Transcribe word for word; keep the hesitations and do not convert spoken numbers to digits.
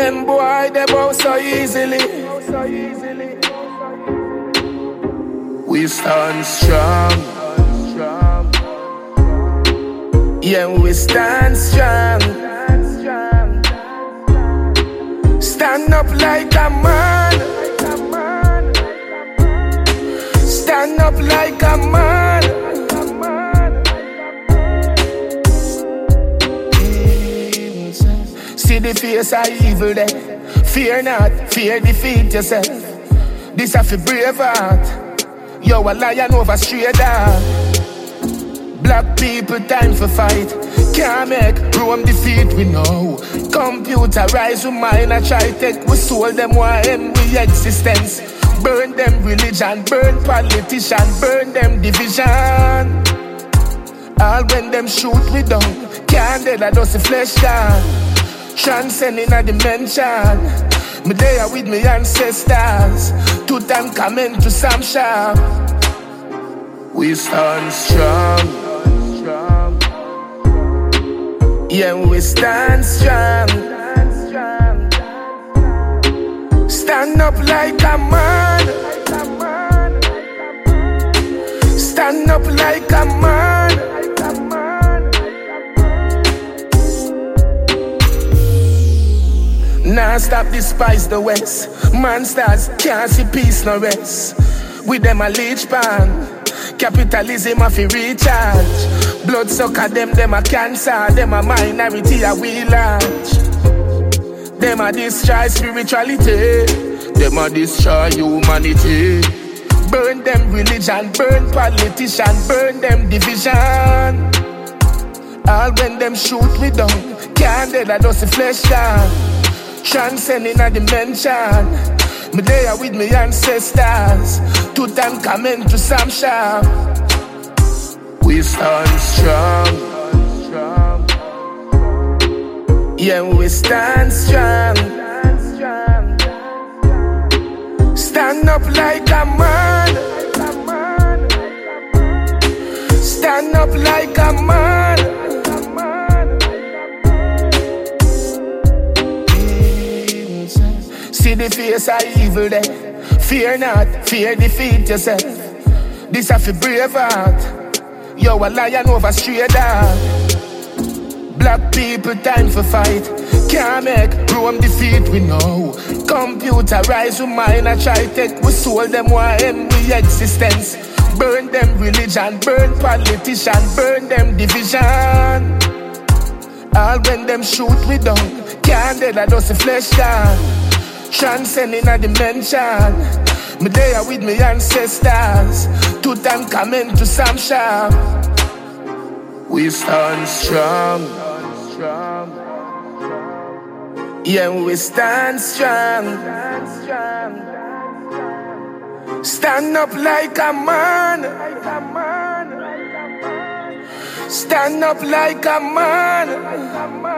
Them boy, they bow so easily. We stand strong. Yeah, we stand strong. Stand up like a man. Stand up like a man. See the face of evil there. Fear not, fear defeat yourself. This a fi brave heart. Yo, a lion over straight dog. Black people time for fight. Can't make Rome defeat we know. Computerize we mind I try take. We soul them why end we existence. Burn them religion, burn politician, burn them division. All when them shoot we down. Can't dead a dusty flesh down. Transcending a dimension. Me there with me ancestors. Two time coming to some shop. We stand strong. Yeah, we stand strong. Stand up like a man. Stand up like a man. Nah, stop despise the West. Monsters can't see peace no rest. With them a leech pan. Capitalism a fi recharge. Bloodsucker them, them a cancer. Them a minority a we large. Them a destroy spirituality. Them a destroy humanity. Burn them religion, burn politician, burn them division. All when them shoot we down. Can't dead a dusty flesh down. Transcending a dimension. Me there with me ancestors. Two time coming to some shop. We stand strong. Yeah, we stand strong. Stand up like a man. Stand up like a man. See the face of evil there. Fear not, fear defeat yourself. This a fi brave heart. Yo, a lion over straight dog. Black people time for fight. Can't make Rome defeat we know. Computerize we mind I try take. We soul them why end we existence. Burn them religion, burn politician, burn them division. All when them shoot we down. Can't dead a dusty flesh down. Transcending a dimension. Me there with me ancestors. Two time coming to some shop. We stand strong. Yeah, we stand strong. Stand up like a man. Stand up like a man.